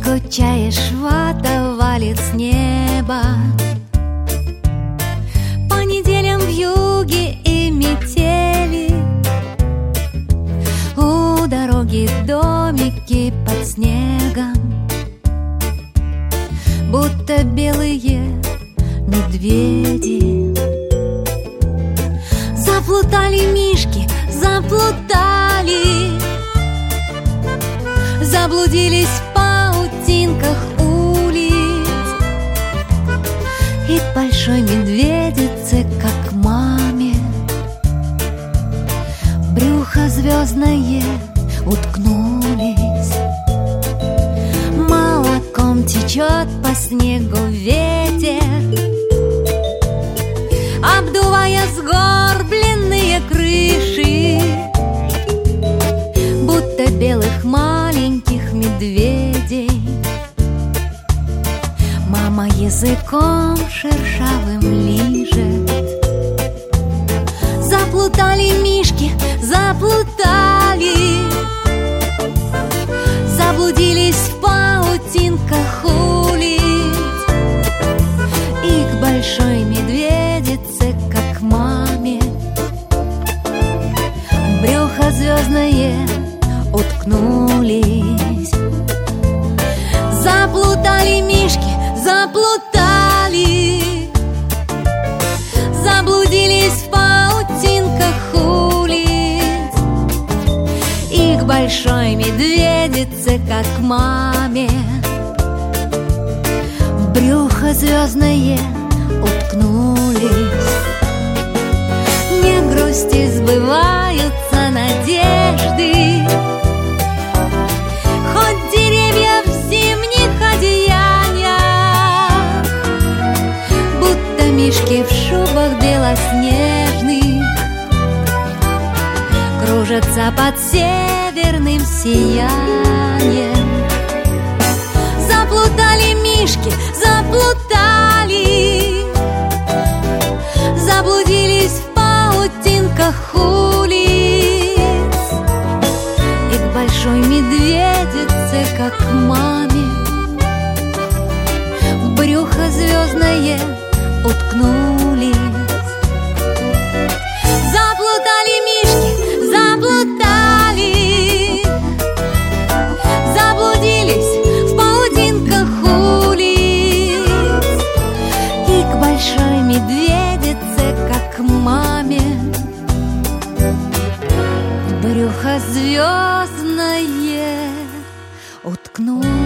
скучаешь, вода валит с неба. По неделям вьюги и метели, у дороги домики под снегом, будто белые медведи. Заплутали мишки, заплутали, заблудились в паутинках улиц. И к большой медведице, как к маме, в брюхо звездное уткнулись. Молоком течет по снегу ветер, обдувая сгорбленные крыши, будто белых маленьких медведей. Мама языком шершавым лижет. Заплутали мишки, заплутали, заблудились в паутинках улиц. И к большой медведице, как к маме, в брюхо звездное уткнулись. Заплутали мишки, заплутали, заблудились в паутинках улиц. И к большой медведице, как к маме, в брюхо звездное уткнулись. Не грусти, сбываются надежды, хоть деревья в зимних одеяниях, будто мишки в шубах белоснежных, кружатся под северным сиянием. Заплутали мишки, заплутали, заблудились в паутинках улиц. И к большой медведице, как к маме, в брюхо звездное уткнулись. Заплутали мишки, заплутали, заблудились в паутинках улиц. И к большой медведице, как к маме, в брюхо звездное уткнулись.